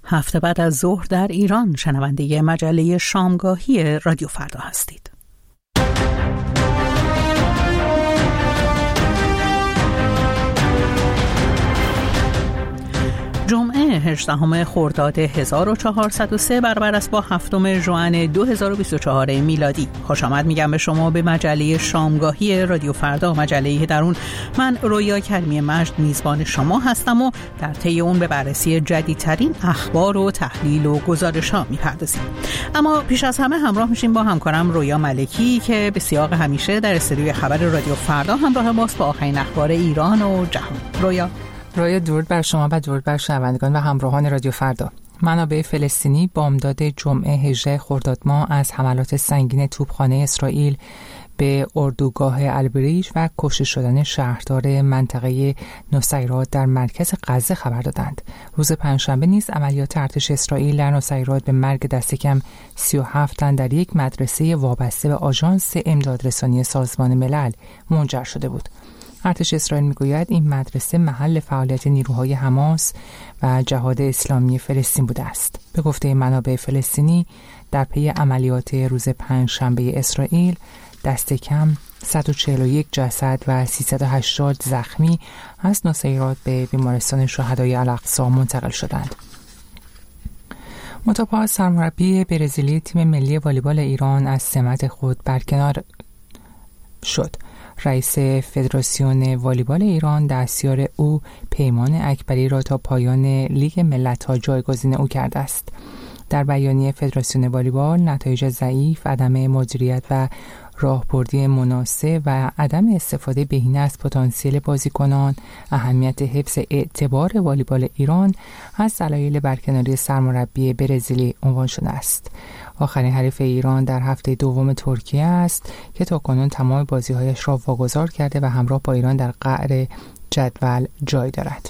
7 بعد از ظهر در ایران شنونده مجله شامگاهی رادیو فردا هستید. جمعه 18 خرداد 1403 برابر است با 7 ژوئن 2024 میلادی. خوش آمد میگم به شما به مجله شامگاهی رادیو فردا، مجله‌ای در اون من رویا کریمی مجد میزبان شما هستم و در طی اون به بررسی جدیدترین اخبار و تحلیل و گزارش‌ها میپردازیم. اما پیش از همه همراه میشیم با همکارم رویا ملکی که به سیاق همیشه در استودیوی خبر رادیو فردا همراه ماست با آخرین اخبار ایران و جهان. رویا درود بر شما و درود بر شنوندگان و همراهان رادیو فردا. منابع فلسطینی بامداد جمعه 18 خرداد ماه از حملات سنگین توپخانه اسرائیل به اردوگاه البریج و کشته شدن شهردار منطقه نصیرات در مرکز غزه خبر دادند. روز پنجشنبه نیز عملیات ارتش اسرائیل در نصیرات به مرگ دست کم 37 تن در یک مدرسه وابسته به آژانس امدادرسانی سازمان ملل منجر شده بود. ارتش اسرائیل میگوید این مدرسه محل فعالیت نیروهای حماس و جهاد اسلامی فلسطین بوده است. به گفته منابع فلسطینی در پی عملیات روز پنجشنبه اسرائیل دست کم 141 جسد و 380 زخمی از نصیرات به بیمارستان شهدای الاقصی منتقل شدند. متابعات سرمربی برزیلی تیم ملی والیبال ایران از سمت خود برکنار شد. رئیس فدراسیون والیبال ایران دستیار او پیمان اکبری را تا پایان لیگ ملت‌ها جایگزین او کرده است. در بیانیه فدراسیون والیبال نتایج ضعیف، عدم مدیریت و راهبردی مناسب و عدم استفاده بهینه از پتانسیل بازیکنان، اهمیت حفظ اعتبار والیبال ایران از دلایل برکناری سرمربی برزیلی عنوان شده است. آخرین حریف ایران در هفته دوم ترکیه است که تاکنون تمام بازی‌هایش را واگذار کرده و همراه با ایران در قعر جدول جای دارد.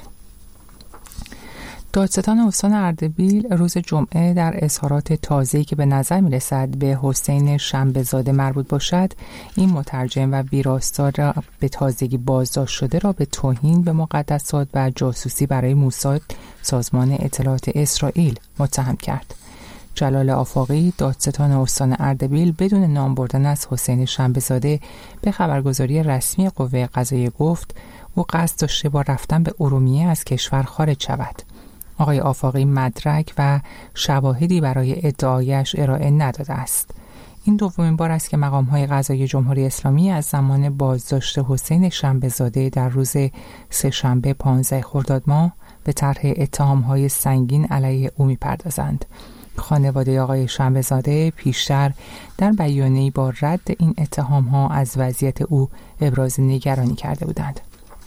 دادستان استان اردبیل روز جمعه در اظهارات تازه‌ای که به نظر می‌رسد به حسین شنبه‌زاده مربوط باشد، این مترجم و ویراستار را به تازگی بازداشت شده را به توهین به مقدسات و جاسوسی برای موساد سازمان اطلاعات اسرائیل متهم کرد. جلال آفاقی دادستان استان اردبیل بدون نام بردن از حسین شنبه‌زاده به خبرگزاری رسمی قوه قضاییه گفت او قصد داشته با رفتن به ارومیه از کشور خارج شود. آقای آفاقی مدرک و شواهدی برای ادعایش ارائه نداده است. این دومین بار است که مقام‌های قضایی جمهوری اسلامی از زمان بازداشت حسین شنبه‌زاده در روز سه‌شنبه 15 خرداد ماه به طرح اتهام‌های سنگین علیه او می‌پردازند. خانواده آقای شنبه‌زاده پیشتر در بیانیه‌ای با رد این اتهام‌ها از وضعیت او ابراز نگرانی کرده بودند.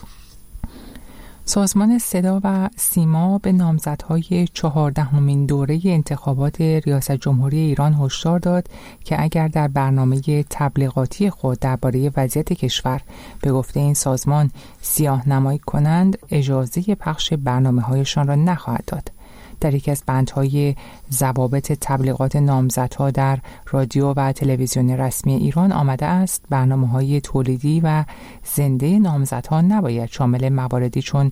سازمان صدا و سیما به نامزدهای 14مین دوره انتخابات ریاست جمهوری ایران هشدار داد که اگر در برنامه تبلیغاتی خود درباره وضعیت کشور به گفته این سازمان سیاه‌نمایی کنند، اجازه پخش برنامه‌هایشان را نخواهد داد. در یکی از بندهای ضوابط تبلیغات نامزدها در رادیو و تلویزیون رسمی ایران آمده است برنامه‌های تولیدی و زنده نامزدها نباید شامل مواردی چون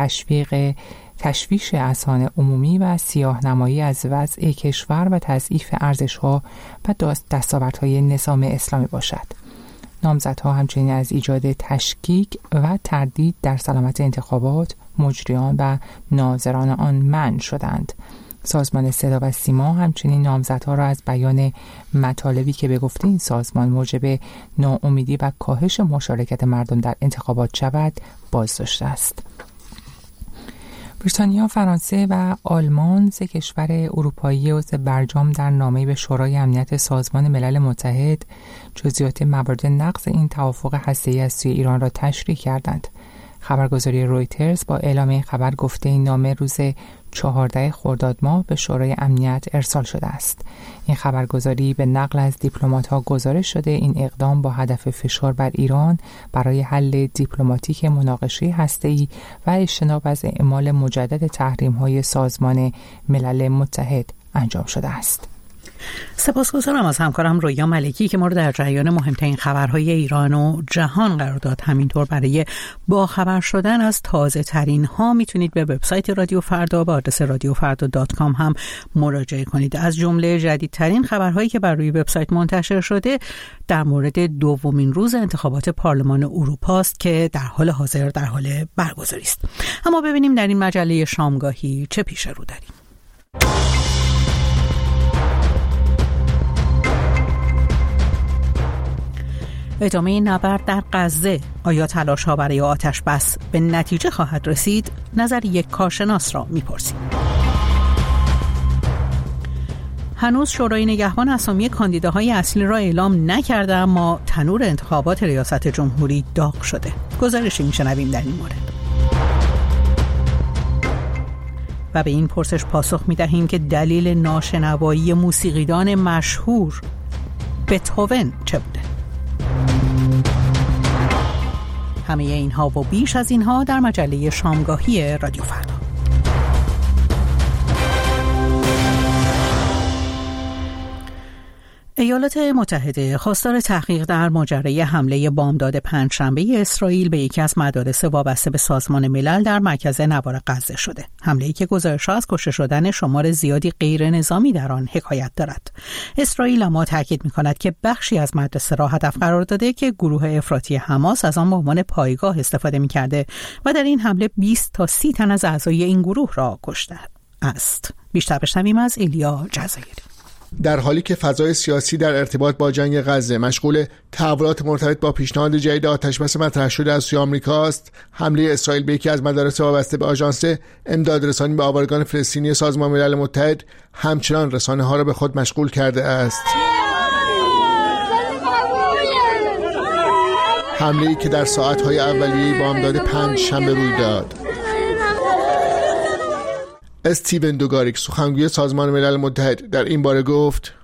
تشویش اذهان عمومی و سیاه‌نمایی از وضع کشور و تضعیف ارزش‌ها و دستاوردهای نظام اسلامی باشد. نامزدها همچنین از ایجاد تشکیک و تردید در سلامت انتخابات، مجریان و ناظران آن منع شدند. سازمان صدا و سیما همچنین نامزدها را از بیان مطالبی که به گفته این سازمان موجب ناامیدی و کاهش مشارکت مردم در انتخابات شود بازداشته است. بریتانیا، فرانسه و آلمان، سه کشور اروپایی عضو برجام در نامه‌ای به شورای امنیت سازمان ملل متحد جزئیات موارد نقض این توافق هسته‌ای از سوی ایران را تشریح کردند. خبرگزاری رویترز با اعلام این خبر گفته این نامه روز 14 خرداد ماه به شورای امنیت ارسال شده است. این خبرگزاری به نقل از دیپلمات‌ها گزارش شده این اقدام با هدف فشار بر ایران برای حل دیپلماتیک مناقشه هسته‌ای و اجتناب از اعمال مجدد تحریم‌های سازمان ملل متحد انجام شده است. سپاسگزارم از همکارم رویا ملکی که ما رو در جریان مهمترین خبرهای ایران و جهان قرار داد. همینطور برای باخبر شدن از تازه ترین ها میتونید به وبسایت رادیو فردا با آدرس radiofarda.com هم مراجعه کنید. از جمله جدیدترین خبرهایی که بر روی وبسایت منتشر شده در مورد دومین روز انتخابات پارلمان اروپا است که در حال حاضر در حال برگزاری است. اما ببینیم در این مجله شامگاهی چه پیش رو داریم. ادامه نبرد در غزه، آیا تلاش‌ها برای آتش بس به نتیجه خواهد رسید؟ نظر یک کارشناس را می‌پرسیم. هنوز شورای نگهبان اسامی کاندیداهای اصلی را اعلام نکرده، اما تنور انتخابات ریاست جمهوری داغ شده. گزارشی میشنویم در این مورد. و به این پرسش پاسخ می‌دهیم که دلیل ناشنوایی موسیقیدان مشهور بتهوون چه بوده؟ همه اینها و بیش از اینها در مجله شامگاهی رادیو فردا. ایالات متحده خواستار تحقیق در ماجرای حمله بامداد پنجشنبه اسرائیل به یکی از مدارس وابسته به سازمان ملل در مرکز نوار غزه شده. حمله‌ای که گزارش‌ها از کشته شدن شمار زیادی غیر نظامی در آن حکایت دارد. اسرائیل اما تاکید می‌کند که بخشی از مدرسه را هدف قرار داده که گروه افراطی حماس از آن به عنوان پایگاه استفاده می‌کرده و در این حمله 20 تا 30 تن از اعضای این گروه را کشته است. بیشتر بشنویم از ایلیا جزایری. در حالی که فضای سیاسی در ارتباط با جنگ غزه مشغول تحولات مرتبط با پیشنهاد جدید آتشبس مطرح شده از سوی آمریکا است، حمله اسرائیل به یکی از مدارس وابسته به آژانس امدادرسانی به آوارگان فلسطینی سازمان ملل متحد همچنان رسانه‌ها را به خود مشغول کرده است. حمله‌ای که در ساعت‌های اولیه بامداد پنجشنبه روی داد. استیون دوگاریک سخنگوی سازمان ملل متحد در این باره گفت: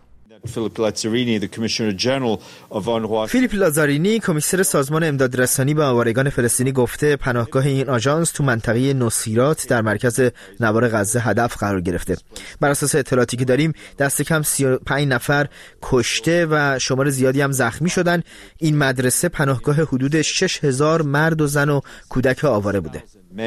فیلیپ لازارینی کمیسر سازمان امدادرسانی به آوارگان فلسطینی گفته پناهگاه این آژانس تو منطقه نصیرات در مرکز نوار غزه هدف قرار گرفته. بر اساس اطلاعاتی که داریم دست کم 35 نفر کشته و شمار زیادی هم زخمی شدن. این مدرسه پناهگاه حدود 6000 مرد و زن و کودک آواره بوده.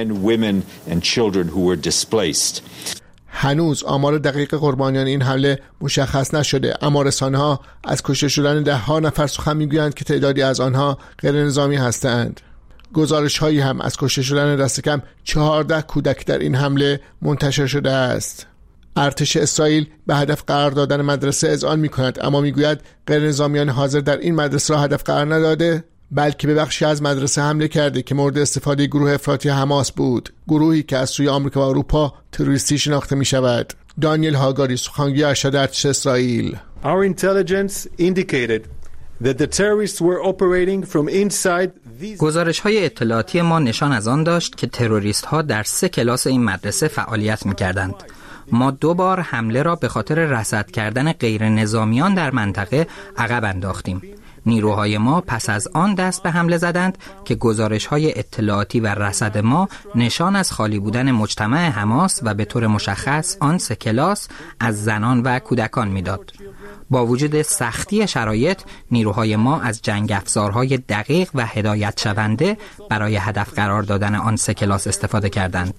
هنوز آمار دقیق قربانیان این حمله مشخص نشده، اما رسانه‌ها از کشته شدن 10 نفر سخن می‌گویند که تعدادی از آنها غیر نظامی هستند. گزارش‌هایی هم از کشته شدن دست کم 14 کودک در این حمله منتشر شده است. ارتش اسرائیل به هدف قرار دادن مدرسه اذعان می‌کند، اما می‌گوید غیر نظامیان حاضر در این مدرسه را هدف قرار نداده، بلکه به بخشی از مدرسه حمله کرده که مورد استفاده گروه افراطی حماس بود، گروهی که از سوی آمریکا و اروپا تروریستی شناخته می شود. دانیل هاگاری سخنگوی ارشد ارتش اسرائیل: Our intelligence indicated that the terrorists were operating from inside these. گزارش‌های اطلاعاتی ما نشان از آن داشت که تروریست‌ها در 3 کلاس این مدرسه فعالیت می‌کردند. ما 2 بار حمله را به خاطر رصد کردن غیر نظامیان در منطقه عقب انداختیم. نیروهای ما پس از آن دست به حمله زدند که گزارش‌های اطلاعاتی و رصد ما نشان از خالی بودن مجتمع حماس و به طور مشخص آن 3 کلاس از زنان و کودکان می‌داد. با وجود سختی شرایط، نیروهای ما از جنگ افزارهای دقیق و هدایت شونده برای هدف قرار دادن آن 3 کلاس استفاده کردند.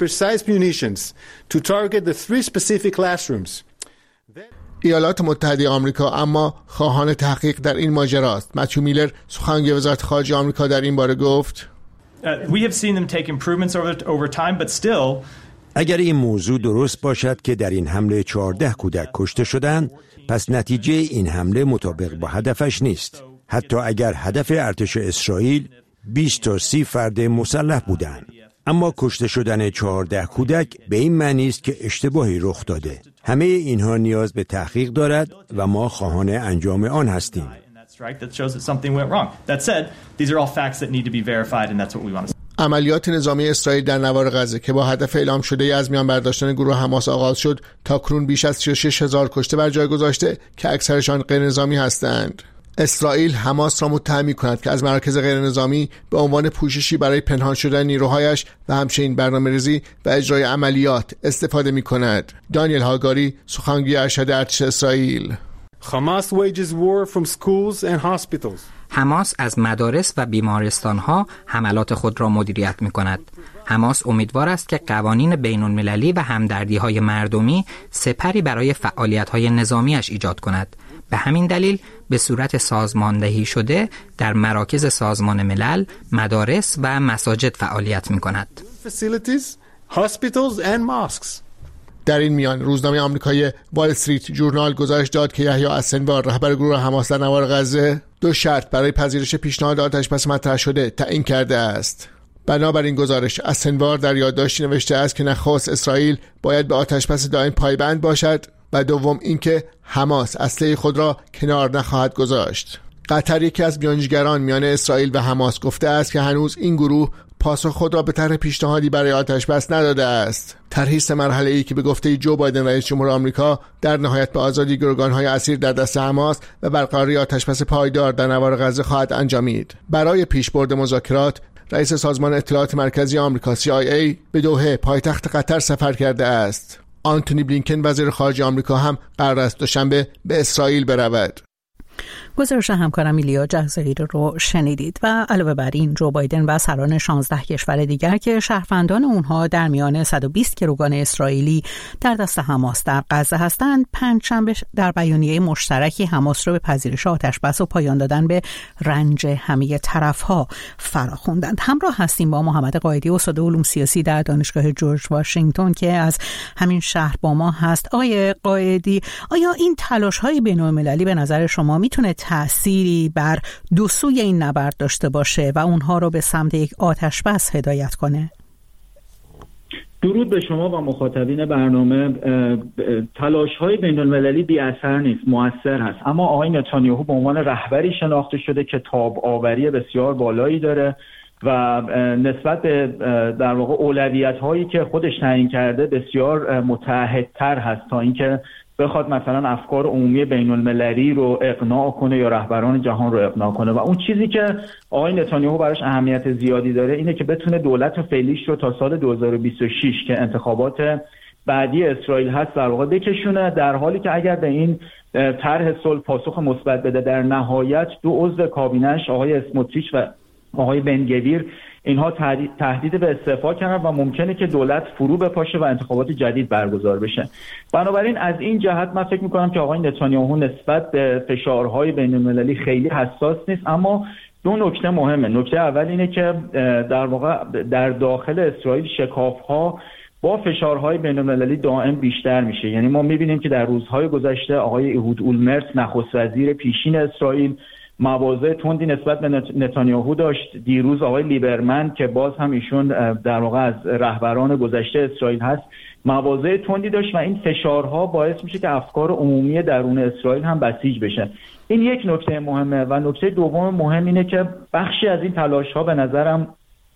ایالات متحده آمریکا اما خواهان تحقیق در این ماجراست. متیو میلر سخنگوی وزارت خارجه آمریکا در این باره گفت: اگر این موضوع درست باشد که در این حمله 14 کودک کشته شدند، پس نتیجه این حمله مطابق با هدفش نیست. حتی اگر هدف ارتش اسرائیل 20 تا 30 فرد مسلح بودند. اما کشته شدن 14 کودک به این معنی است که اشتباهی رخ داده. همه اینها نیاز به تحقیق دارد و ما خواهان انجام آن هستیم. عملیات نظامی اسرائیل در نوار غزه که با هدف اعلام شده از میان برداشتن گروه حماس آغاز شد، تاکنون بیش از 36,000 کشته بر جای گذاشته که اکثرشان غیر نظامی هستند. اسرائیل حماس را متهم می‌کند که از مراکز غیر نظامی به عنوان پوششی برای پنهان شدن نیروهایش و همچنین برنامه‌ریزی و اجرای عملیات استفاده می‌کند. دانیل هاگاری سخنگوی ارشد ارتش اسرائیل: Hamas wages war from schools and hospitals. حماس از مدارس و بیمارستان‌ها حملات خود را مدیریت می‌کند. حماس امیدوار است که قوانین بین‌المللی و همدردی‌های مردمی سپری برای فعالیت‌های نظامیش ایجاد کند. به همین دلیل به صورت سازماندهی شده در مراکز سازمان ملل، مدارس و مساجد فعالیت می‌کند. در این میان روزنامه آمریکایی وال استریت جورنال گزارش داد که یحیی السنوار رهبر گروه حماس در نوار غزه 2 شرط برای پذیرش پیشنهاد آتش‌بس مطرح شده تعیین کرده است. بنابراین گزارش السنوار در یادداشتی نوشته است که نخست اسرائیل باید به آتش‌بس دائم پایبند باشد و دوم اینکه حماس اسلحه خود را کنار نخواهد گذاشت. قطر یکی از بیانجیگران میان اسرائیل و حماس گفته است که هنوز این گروه پاسخ خود را به طرح پیشنهادی برای آتش‌بس نداده است. طرحی 3 مرحله‌ای که به گفته جو بایدن رئیس جمهور آمریکا در نهایت به آزادی گروگان‌های اسیر در دست حماس و برقراری آتش‌بس پایدار در نوار غزه خواهد انجامید. برای پیشبرد مذاکرات رئیس سازمان اطلاعات مرکزی آمریکا CIA به دوحه پایتخت قطر سفر کرده است. آنتونی بلینکن وزیر خارجه آمریکا هم قرار است دوشنبه به اسرائیل برود. گزارش همکارم ایلیا جزایر رو شنیدید. و علاوه بر این جو بایدن و سران 16 کشور دیگر که شهروندان اونها در میان 120 گروگان اسرائیلی در دست حماس در غزه هستند، پنجشنبه در بیانیه مشترکی حماس رو به پذیرش آتش‌بس و پایان دادن به رنج همه طرف‌ها فراخوندند. همراه هستیم با محمد قائدی، استاد علوم سیاسی در دانشگاه جورج واشنگتن که از همین شهر با ما هست. آقای قائدی، آیا این تلاش‌های بین‌المللی به نظر شما میتونه تأثیری بر دو سوی این نبرد داشته باشه و اونها رو به سمت یک آتش‌بس هدایت کنه؟ درود به شما و مخاطبین برنامه. تلاش‌های بین‌المللی بی اثر نیست، مؤثر هست. اما آقای نتانیاهو به عنوان رهبری شناخته شده که تاب‌آوری بسیار بالایی داره و نسبت به در واقع اولویت‌هایی که خودش تعیین کرده بسیار متعهدتر هست تا اینکه بخواد مثلا افکار عمومی بین‌المللی رو اقناع کنه یا رهبران جهان رو اقناع کنه. و اون چیزی که آقای نتانیاهو براش اهمیت زیادی داره اینه که بتونه دولت فعلیش رو تا سال 2026 که انتخابات بعدی اسرائیل هست در واقع بکشونه، در حالی که اگر به این طرح صلح پاسخ مثبت بده در نهایت 2 عضو کابینه‌اش آقای اسموتریچ و آقای بنگویر اینها تهدید به استعفا کردن و ممکنه که دولت فرو بپاشه و انتخابات جدید برگزار بشه. بنابراین از این جهت من فکر می‌کنم که آقای نتانیاهو نسبت به فشارهای بین‌المللی خیلی حساس نیست. اما 2 نکته مهمه. نکته اول اینه که در واقع در داخل اسرائیل شکاف‌ها با فشارهای بین‌المللی دائم بیشتر میشه. یعنی ما می‌بینیم که در روزهای گذشته آقای اهود اولمرت نخست وزیر پیشین اسرائیل مواضع تندی نسبت به نتانیاهو داشت. دیروز آقای لیبرمن که باز هم ایشون در واقع از رهبران گذشته اسرائیل هست مواضع تندی داشت و این فشارها باعث میشه که افکار عمومی درون اسرائیل هم بسیج بشه. این یک نکته مهمه. و نکته دوم مهم اینه که بخشی از این تلاش‌ها به نظرم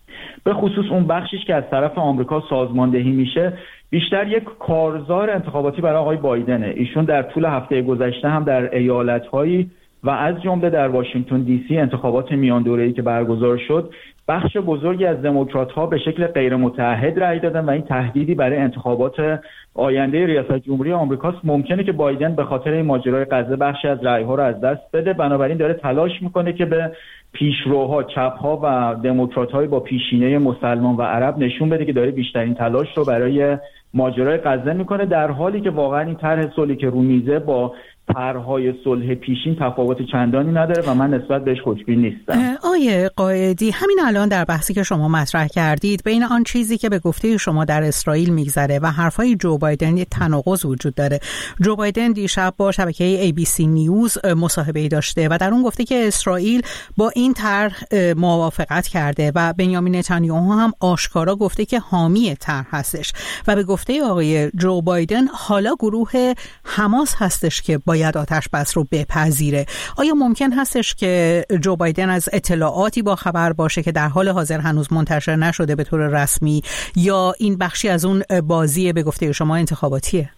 به خصوص اون بخشیش که از طرف آمریکا سازماندهی میشه بیشتر یک کارزار انتخاباتی برای آقای بایدنه. ایشون در طول هفته گذشته هم در ایالت‌هایی و از جمله در واشنگتن دی سی انتخابات میان دوره‌ای که برگزار شد بخش بزرگی از دموکرات‌ها به شکل غیر متعهد رأی دادن و این تهدیدی برای انتخابات آینده ریاست جمهوری آمریکاست. ممکنه که بایدن به خاطر این ماجرای غزه بخشی از رأی‌ها رو از دست بده. بنابراین داره تلاش میکنه که به پیشروها، چپ‌ها و دموکرات‌های با پیشینه مسلمان و عرب نشون بده که داره بیشترین تلاش رو برای ماجرای غزه میکنه، در حالی که واقعا این طرح صلحی که رو میزه با طرح‌های صلح پیشین تفاوت چندانی نداره و من نسبت بهش خوشبین نیستم. آیه قائدی، همین الان در بحثی که شما مطرح کردید بین آن چیزی که به گفته شما در اسرائیل میگذره و حرفای جو بایدن یه تناقض وجود داره. جو بایدن دیشب با شبکه ABC نیوز مصاحبه‌ای داشته و در اون گفته که اسرائیل با این طرح موافقت کرده و بنیامین نتانیاهو هم آشکارا گفته که حامی طرح هستش و به گفته آقای جو بایدن حالا گروه حماس هستش که باید آتش‌بس رو بپذیره. آیا ممکن هستش که جو بایدن از اطلاعاتی با خبر باشه که در حال حاضر هنوز منتشر نشده به طور رسمی، یا این بخشی از اون بازی به گفته شما انتخاباتیه؟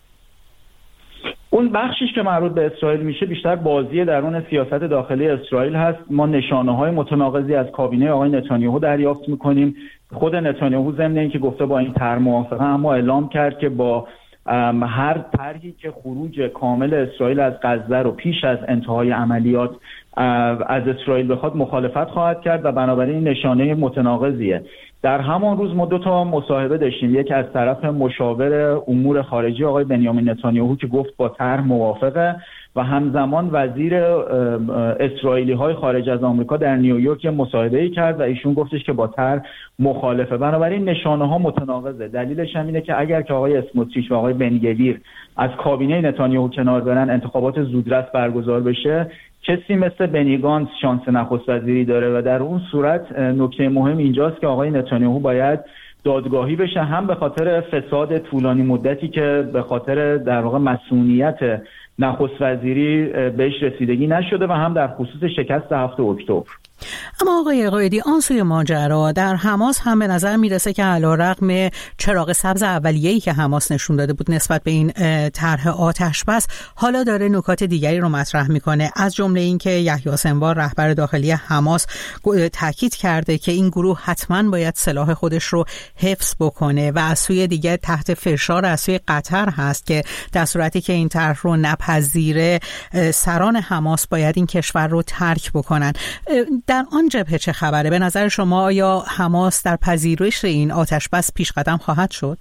اون بخشیش که مربوط به اسرائیل میشه بیشتر بازی درون سیاست داخلی اسرائیل هست. ما نشانه‌های متناقضی از کابینه آقای نتانیاهو دریافت می‌کنیم. خود نتانیاهو ضمن اینکه گفته با این طرح موافقه، اما اعلام کرد که با هر طرحی که خروج کامل اسرائیل از غزه رو پیش از انتهای عملیات از اسرائیل بخواد مخالفت خواهد کرد و بنابراین نشانه متناقضیه. در همان روز ما 2 تا مصاحبه داشتیم، یک از طرف مشاور امور خارجه آقای بنیامین نتانیاهو که گفت با طرح موافقه و همزمان وزیر اسرائیلی های خارج از آمریکا در نیویورک مصاحبه‌ای کرد و ایشون گفتش که با طرح مخالفه. بنابراین نشانه ها متناقضه. دلیلش هم اینه که اگر که آقای اسموتریچ و آقای بن گویر از کابینه نتانیاهو کنار برن، انتخابات زودرس برگزار بشه، کسی مثل بنی گانتز شانس نخست وزیری داره و در اون صورت نکته مهم اینجاست که آقای نتانیاهو باید دادگاهی بشه، هم به خاطر فساد طولانی مدتی که به خاطر در واقع مسئولیت نخست وزیری بهش رسیدگی نشده و هم در خصوص شکست 7 اکتبر. اما آقای قائدی، آن سوی ماجرا در حماس هم به نظر میرسه که علیرغم چراغ سبز اولیه‌ای که حماس نشون داده بود نسبت به این طرح آتش‌بس، حالا داره نکات دیگری رو مطرح میکنه، از جمله این که یحیی سنوار رهبر داخلی حماس تاکید کرده که این گروه حتما باید سلاح خودش رو حفظ بکنه و از سوی دیگه تحت فشار از سوی قطر هست که در صورتی که این طرح رو نپذیره سران حماس باید این کشور رو ترک بکنن. در آن جبهه چه خبره؟ به نظر شما آیا حماس در پذیرش این آتش‌بس پیش قدم خواهد شد؟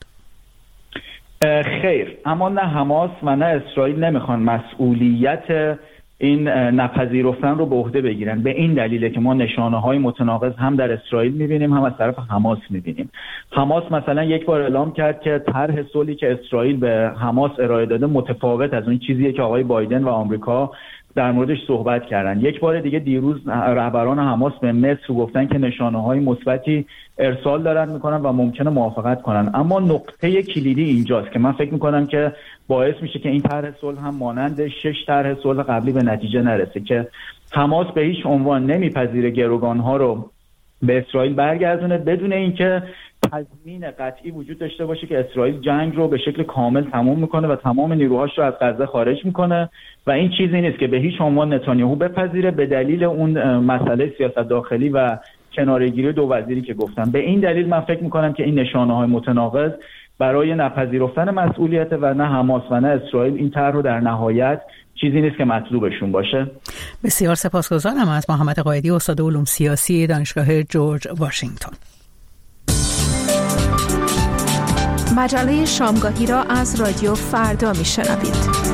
خیر، اما نه حماس و نه اسرائیل نمیخوان مسئولیت این نپذیرفتن رو به عهده بگیرن. به این دلیله که ما نشانه‌های متناقض هم در اسرائیل می‌بینیم، هم از طرف حماس می‌بینیم. حماس مثلا یک بار اعلام کرد که طرح صلحی که اسرائیل به حماس ارائه داده متفاوت از اون چیزیه که آقای بایدن و آمریکا در موردش صحبت کردن. یک بار دیگه دیروز رهبران حماس به مصر گفتن که نشانه‌های مثبتی ارسال دارن میکنن و ممکنه موافقت کنن. اما نقطه کلیدی اینجاست که من فکر میکنم که باعث میشه که این طرح صلح هم مانند 6 طرح صلح قبلی به نتیجه نرسه، که حماس به هیچ عنوان نمیپذیره گروگانها رو به اسرائیل برگردونه بدون اینکه تضمین قطعی وجود داشته باشه که اسرائیل جنگ رو به شکل کامل تموم میکنه و تمام نیروهاش رو از غزه خارج میکنه و این چیزی نیست که به هیچ عنوان نتانیاهو بپذیره به دلیل اون مسئله سیاست داخلی و کناره‌گیری 2 وزیری که گفتم. به این دلیل من فکر میکنم که این نشانه‌های متناقض برای نپذیرفتن مسئولیت و نه حماس و نه اسرائیل این طرح رو در نهایت چیزی نیست که مطلوبشون باشه. بسیار سپاسگزارم از محمد قائدی، استاد علوم سیاسی دانشگاه جورج واشنگتن. مجله شامگاهی را از رادیو فردا میشنوید.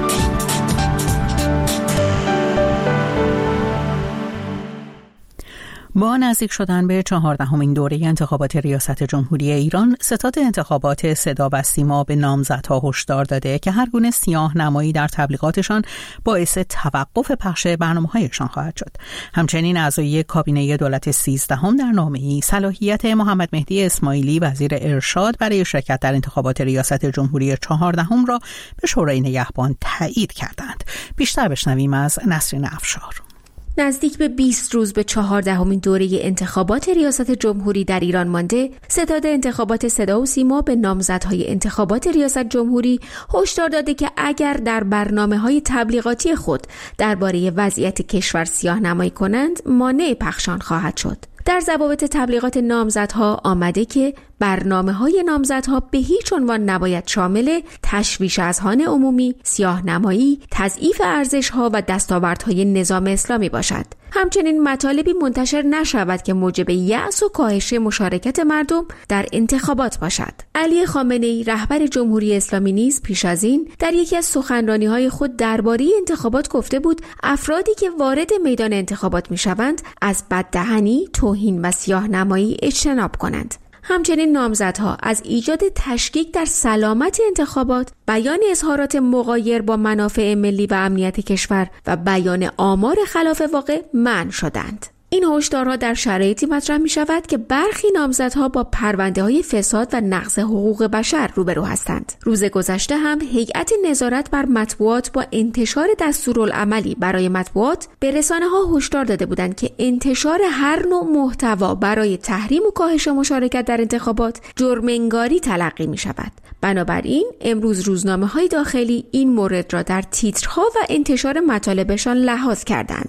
با نزدیک شدن به 14مین دوره انتخابات ریاست جمهوری ایران، ستاد انتخابات صدا و سیما به نامزدها هشدار داده که هر گونه سیاه‌نمایی در تبلیغاتشان باعث توقف پخش برنامه‌هایشان خواهد شد. همچنین اعضای کابینه دولت 13 در نامه‌ای صلاحیت محمد مهدی اسماعیلی وزیر ارشاد برای شرکت در انتخابات ریاست جمهوری 14 را به شورای نگهبان تایید کردند. بیشتر بشنویم از نسرین افشار. نزدیک به 20 روز به 14مین دوره انتخابات ریاست جمهوری در ایران مانده، ستاد انتخابات صدا و سیما به نامزدهای انتخابات ریاست جمهوری هشدار داده که اگر در برنامه‌های تبلیغاتی خود درباره وضعیت کشور سیاه‌نمایی کنند، مانع پخشان خواهد شد. در ضوابط تبلیغات نامزدها آمده که برنامه‌های نامزدها به هیچ عنوان نباید شامل تشویش اذهان عمومی، سیاه‌نمایی، تضعیف ارزش‌ها و دستاوردهای نظام اسلامی باشد. همچنین مطالبی منتشر نشود که موجب یأس و کاهش مشارکت مردم در انتخابات باشد. علی خامنه‌ای رهبر جمهوری اسلامی نیز پیش از این در یکی از سخنرانی‌های خود درباره انتخابات گفته بود افرادی که وارد میدان انتخابات می‌شوند از بددهنی، توهین و سیاه‌نمایی اجتناب کنند. همچنین نامزدها از ایجاد تشکیک در سلامت انتخابات، بیان اظهارات مغایر با منافع ملی و امنیت کشور و بیان آمار خلاف واقع منع شدند. این هشدارها در شرایطی مطرح می شود که برخی نامزدها با پرونده‌های فساد و نقض حقوق بشر روبرو هستند. روز گذشته هم هیئت نظارت بر مطبوعات با انتشار دستورالعملی برای مطبوعات به رسانه‌ها هشدار داده بودند که انتشار هر نوع محتوا برای تحریم و کاهش مشارکت در انتخابات جرم‌انگاری تلقی می شود. بنابراین امروز روزنامه‌های داخلی این مورد را در تیترها و انتشار مطالبشان لحاظ کردند.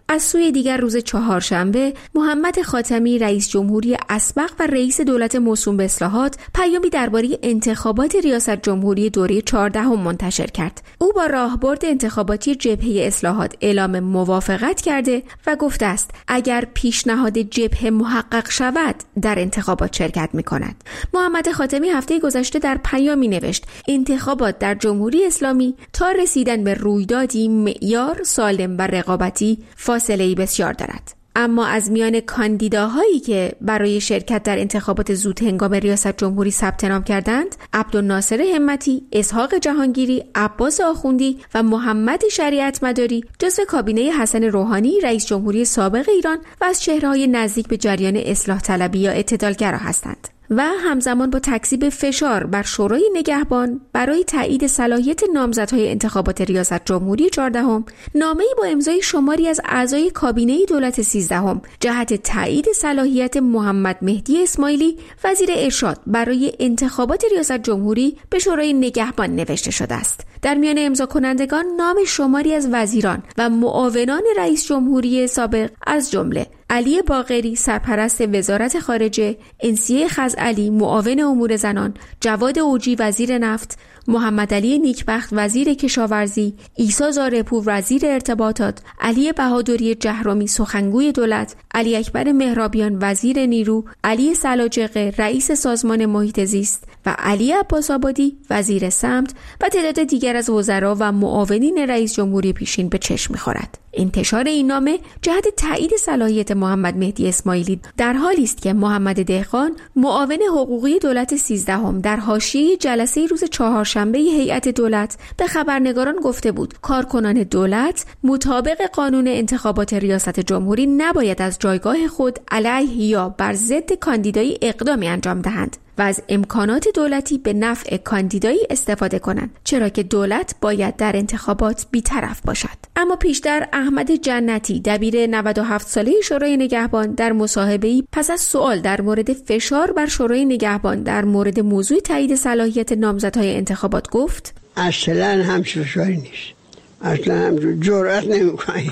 از سوی دیگر روز چهارشنبه محمد خاتمی رئیس جمهوری اسبق و رئیس دولت موسوم به اصلاحات پیامی درباره انتخابات ریاست جمهوری دوره 14 منتشر کرد. او با راهبرد انتخاباتی جبهه اصلاحات اعلام موافقت کرده و گفته است اگر پیشنهاد جبهه محقق شود در انتخابات شرکت می‌کند. محمد خاتمی هفته گذشته در پیامی نوشت انتخابات در جمهوری اسلامی تا رسیدن به رویدادی معیار، سالم و رقابتی فاصله‌ای بسیار دارد. اما از میان کاندیداهایی که برای شرکت در انتخابات زود هنگام ریاست جمهوری ثبت نام کردند، عبدالناصر همتی، اسحاق جهانگیری، عباس آخوندی و محمد شریعت مداری جزو کابینه حسن روحانی رئیس جمهوری سابق ایران و از چهره‌های نزدیک به جریان اصلاح طلبی یا اعتدالگرا هستند. و همزمان با تکذیب فشار بر شورای نگهبان برای تایید صلاحیت نامزدهای انتخابات ریاست جمهوری 14 نامه‌ای با امضای شماری از اعضای کابینه دولت 13 جهت تایید صلاحیت محمد مهدی اسماعیلی وزیر ارشاد برای انتخابات ریاست جمهوری به شورای نگهبان نوشته شده است. در میان امضا کنندگان نام شماری از وزیران و معاونان رئیس جمهوری سابق از جمله علی باقری سرپرست وزارت خارجه، انسیه خزعلی معاون امور زنان، جواد اوجی وزیر نفت، محمد علی نیکبخت وزیر کشاورزی، عیسی زارعپور وزیر ارتباطات، علی بهادری جهرمی سخنگوی دولت، علی اکبر مهرابیان وزیر نیرو، علی سلاجقه رئیس سازمان محیط زیست و علی عباس آبادی وزیر سمت و تعداد دیگر از وزرا و معاونین رئیس جمهوری پیشین به چشم می‌خورد. انتشار این نامه جهت تایید صلاحیت محمد مهدی اسماعیلی در حالی است که محمد دهقان معاون حقوقی دولت 13 در حاشیه جلسه روز چهارشنبه هیئت دولت به خبرنگاران گفته بود کارکنان دولت مطابق قانون انتخابات ریاست جمهوری نباید از جایگاه خود علیه یا بر ضد کاندیدایی اقدامی انجام دهند و از امکانات دولتی به نفع کاندیدایی استفاده کنند، چرا که دولت باید در انتخابات بی‌طرف باشد. اما پیشتر احمد جنتی دبیر 97 ساله شورای نگهبان در مصاحبه‌ای پس از سوال در مورد فشار بر شورای نگهبان در مورد موضوع تایید صلاحیت نامزدهای انتخابات گفت اصلا همچین فشاری نیست، اصلا هم جرأت نمی‌کنه.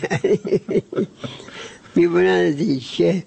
می‌بینن دیگه که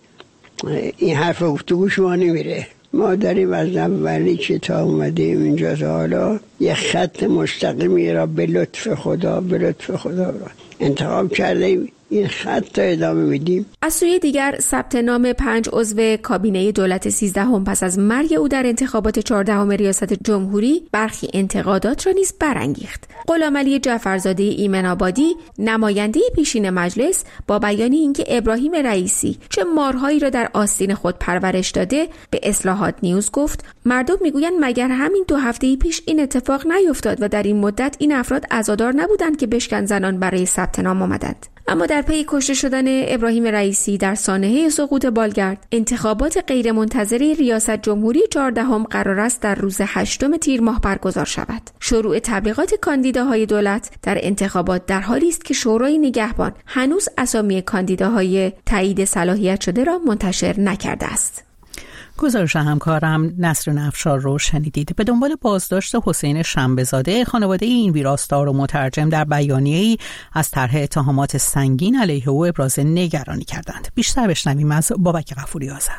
این حرف گفتگوش ما نمیره. ما داریم از اولی که تا اومدیم اینجا تا حالا یه خط مستقیمی را به لطف خدا را انتخاب کردیم، این خط تا ادامه میدیم. از سوی دیگر ثبت نام 5 عضو کابینه دولت 13 پس از مرگ او در انتخابات 14 ریاست جمهوری برخی انتقادات را نیز برانگیخت. غلامعلی جعفرزاده ایمن آبادی نماینده پیشین مجلس با بیان اینکه ابراهیم رئیسی چه مارهایی را در آستین خود پرورش داده به اصلاحات نیوز گفت مردم میگویند مگر همین 2 هفته پیش این اتفاق نیفتاد و در این مدت این افراد عزادار نبودند که بشکن زنان برای ثبت نام آمدند. اما در پی کشته شدن ابراهیم رئیسی در سانحه سقوط بالگرد، انتخابات غیرمنتظره ریاست جمهوری 14 قرار است در روز 8 تیر ماه برگزار شود. شروع تبلیغات کاندیداهای دولت در انتخابات در حالی است که شورای نگهبان هنوز اسامی کاندیداهای تایید صلاحیت شده را منتشر نکرده است. گزارش همکارم نسرین افشار رو شنیدید. به دنبال بازداشت حسین شنبه‌زاده، خانواده این ویراستار و مترجم در بیانیه‌ای از طرح اتهامات سنگین علیه او ابراز نگرانی کردند. بیشتر بشنویم از بابک غفوری آذر.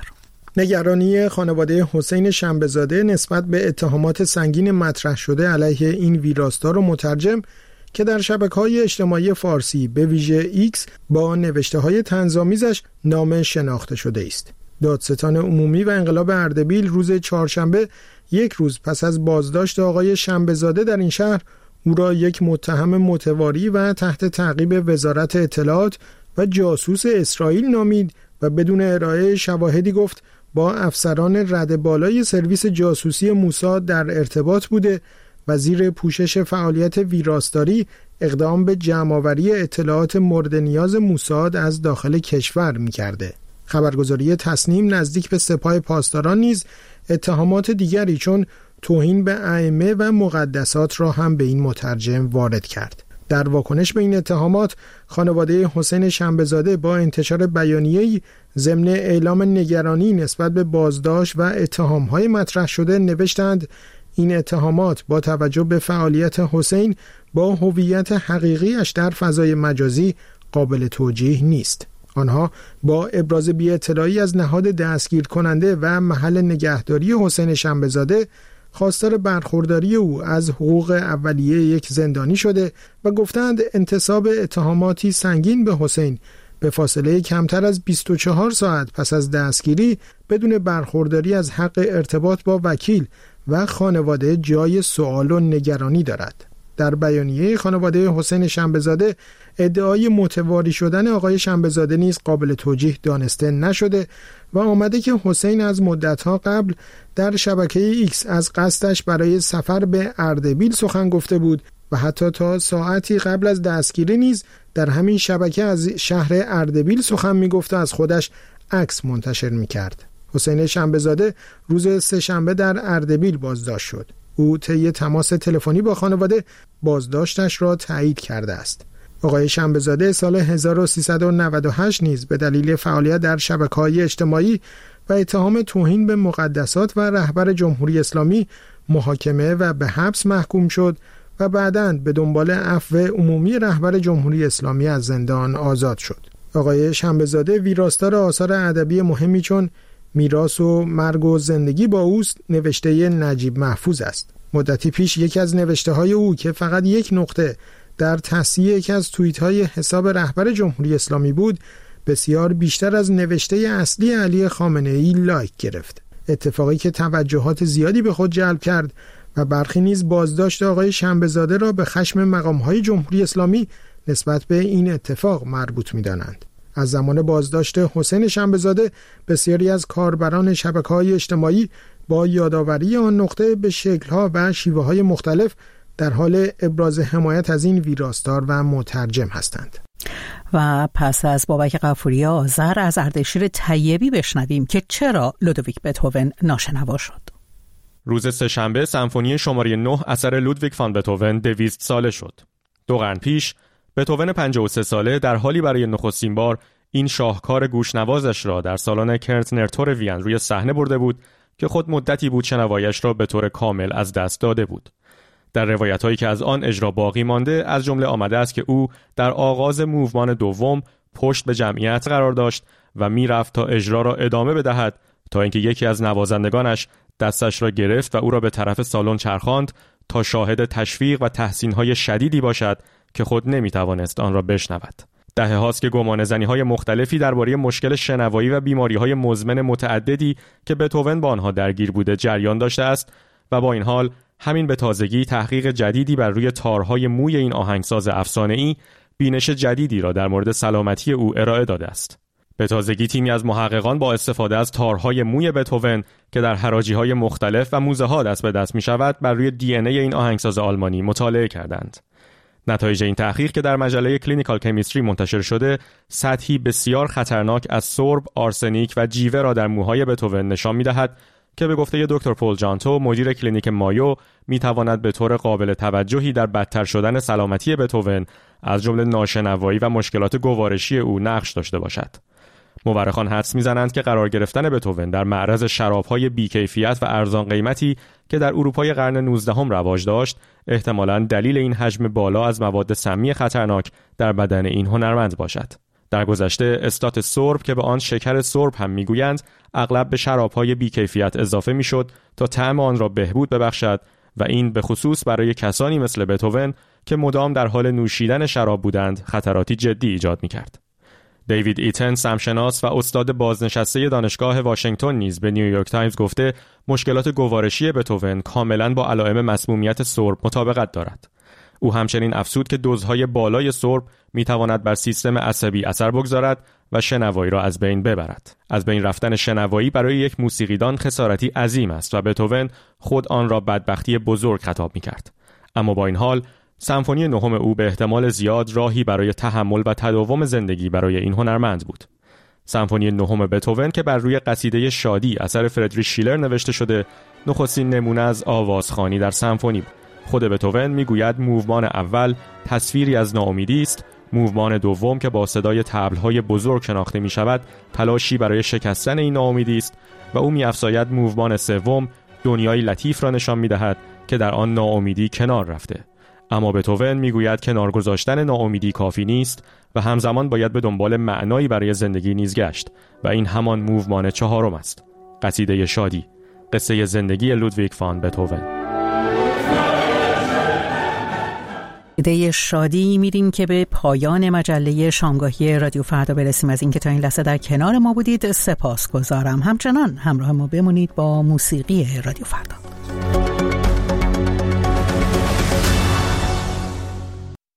نگرانی خانواده حسین شنبه‌زاده نسبت به اتهامات سنگین مطرح شده علیه این ویراستار و مترجم که در شبکه‌های اجتماعی فارسی به ویژه ایکس با نوشته‌های طنزآمیزش نام شناخته شده است. دادستان عمومی و انقلاب اردبیل روز چهارشنبه، یک روز پس از بازداشت آقای شنبه‌زاده در این شهر، او را یک متهم متواری و تحت تعقیب وزارت اطلاعات و جاسوس اسرائیل نامید و بدون ارائه شواهدی گفت با افسران رده بالای سرویس جاسوسی موساد در ارتباط بوده و زیر پوشش فعالیت ویراستاری اقدام به جمع‌آوری اطلاعات مورد نیاز موساد از داخل کشور می‌کرده. خبرگزاری تصنیم نزدیک به سپاه پاسداران نیز اتهامات دیگری چون توهین به ائمه و مقدسات را هم به این مترجم وارد کرد. در واکنش به این اتهامات، خانواده حسین شنبه‌زاده با انتشار بیانیه‌ای ضمن اعلام نگرانی نسبت به بازداشت و اتهام‌های مطرح شده نوشتند این اتهامات با توجه به فعالیت حسین با هویت حقیقی‌اش در فضای مجازی قابل توجیه نیست. آنها با ابراز بی‌اطلاعی از نهاد دستگیر کننده و محل نگهداری حسین شنبه‌زاده خواستار برخورداری او از حقوق اولیه یک زندانی شده و گفتند انتساب اتهاماتی سنگین به حسین به فاصله کمتر از 24 ساعت پس از دستگیری بدون برخورداری از حق ارتباط با وکیل و خانواده جای سوال و نگرانی دارد. در بیانیه خانواده حسین شنبه‌زاده ادعای متواری شدن آقای شنبه‌زاده نیز قابل توجیه دانسته نشده و آمده که حسین از مدت‌ها قبل در شبکه ایکس از قصدش برای سفر به اردبیل سخن گفته بود و حتی تا ساعتی قبل از دستگیری نیز در همین شبکه از شهر اردبیل سخن می‌گفت و از خودش عکس منتشر می‌کرد. حسین شنبه‌زاده روز سه‌شنبه در اردبیل بازداشت شد. او طی تماس تلفنی با خانواده بازداشتش را تایید کرده است. آقای شنبه‌زاده سال 1398 نیز به دلیل فعالیت در شبکه‌های اجتماعی و اتهام توهین به مقدسات و رهبر جمهوری اسلامی محاکمه و به حبس محکوم شد و بعداً به دنبال عفو عمومی رهبر جمهوری اسلامی از زندان آزاد شد. آقای شنبه‌زاده ویراستار آثار ادبی مهمی چون میراث و مرگ و زندگی با اوست نوشته نجیب محفوظ است. مدتی پیش یکی از نوشته‌های او که فقط یک نقطه در تصحیح یکی از توییت‌های حساب رهبر جمهوری اسلامی بود، بسیار بیشتر از نوشته اصلی علی خامنه‌ای لایک گرفت. اتفاقی که توجهات زیادی به خود جلب کرد و برخی نیز بازداشت آقای شنبه‌زاده را به خشم مقام‌های جمهوری اسلامی نسبت به این اتفاق مربوط می‌دانند. از زمان بازداشت حسین شنبه‌زاده بسیاری از کاربران شبکه‌های اجتماعی با یادآوری آن نقطه به شکل‌ها و شیوه‌های مختلف در حال ابراز حمایت از این ویراستار و مترجم هستند. و پس از بابک غفوری آذر از اردشیر طیبی بشنویم که چرا لودویک بتهوون ناشنوا شد. روز سه‌شنبه سمفونی شماره 9 اثر لودویک فان بتهوون 200 ساله شد. 2 قرن پیش بتهوون 53 ساله در حالی برای نخستین بار این شاهکار گوشنوازش را در سالن کرنتنرتور وین روی صحنه برده بود که خود مدتی بود شنوایش را به طور کامل از دست داده بود. در روایت‌هایی که از آن اجرا باقی مانده از جمله آمده است که او در آغاز موومان دوم پشت به جمعیت قرار داشت و میرفت تا اجرا را ادامه بدهد تا اینکه یکی از نوازندگانش دستش را گرفت و او را به طرف سالن چرخاند تا شاهد تشویق و تحسین‌های شدیدی باشد که خود نمی‌توانست آن را بشنود. دهه هاست که گمانه‌زنی‌های مختلفی درباره مشکل شنوایی و بیماری‌های مزمن متعددی که بتهوون با آنها درگیر بوده جریان داشته است و با این حال همین به تازگی تحقیق جدیدی بر روی تارهای موی این آهنگساز افسانه‌ای بینش جدیدی را در مورد سلامتی او ارائه داده است. به تازگی تیمی از محققان با استفاده از تارهای موی بتهوون که در حراجی‌های مختلف و موزه‌ها دست به دست می‌شود بر روی دی ان ای این آهنگساز آلمانی مطالعه کردند. نتایج این تحقیق که در مجله کلینیکال کمیستری منتشر شده، سطحی بسیار خطرناک از سرب، آرسنیک و جیوه را در موهای بتهوون نشان می‌دهد که به گفته دکتر پول جانتو مدیر کلینیک مایو می‌تواند به طور قابل توجهی در بدتر شدن سلامتی بتهوون از جمله ناشنوایی و مشکلات گوارشی او نقش داشته باشد. مورخان حدس می‌زنند که قرار گرفتن بتهوون در معرض شراب‌های بی‌کیفیت و ارزان قیمتی که در اروپای قرن 19 رواج داشت، احتمالاً دلیل این حجم بالا از مواد سمی خطرناک در بدن این هنرمند باشد. در گذشته استات سرب که به آن شکر سرب هم می‌گویند، اغلب به شراب‌های بی‌کیفیت اضافه می‌شد تا طعم آن را بهبود ببخشد و این به خصوص برای کسانی مثل بتهوون که مدام در حال نوشیدن شراب بودند خطراتی جدی ایجاد می‌کرد. دیوید ایتن سمشناس و استاد بازنشسته دانشگاه واشنگتن نیز به نیویورک تایمز گفته مشکلات گوارشی بتهوون کاملاً با علائم مسمومیت سرب مطابقت دارد. او همچنین افزود که دوزهای بالای سرب میتواند بر سیستم عصبی اثر بگذارد و شنوایی را از بین ببرد. از بین رفتن شنوایی برای یک موسیقیدان خسارتی عظیم است و بتهوون خود آن را بدبختی بزرگ خطاب میکرد. اما با این حال سمفونی نهم او به احتمال زیاد راهی برای تحمل و تداوم زندگی برای این هنرمند بود. سمفونی نهم بتهوون که بر روی قصیده شادی اثر فردریش شیلر نوشته شده، نخستین نمونه از آوازخوانی در سمفونی بود. خود بتهوون میگوید موومان اول تصویری از ناامیدی است، موومان دوم که با صدای طبل‌های بزرگ شناخته می‌شود تلاشی برای شکستن این ناامیدی است و او می‌افزاید موومان سوم دنیای لطیف را نشان می‌دهد که در آن ناامیدی کنار رفته. اما بتهوون میگوید کنار گذاشتن ناامیدی کافی نیست و همزمان باید به دنبال معنایی برای زندگی نیز گشت و این همان موومان چهارم است. قصیده شادی، قصه زندگی لودویگ فان بتهوون. قصیده شادی میریم که به پایان مجله شامگاهی رادیو فردا برسیم. از اینکه تا این لحظه در کنار ما بودید سپاسگزارم. همچنان همراه ما بمونید با موسیقی رادیو فردا.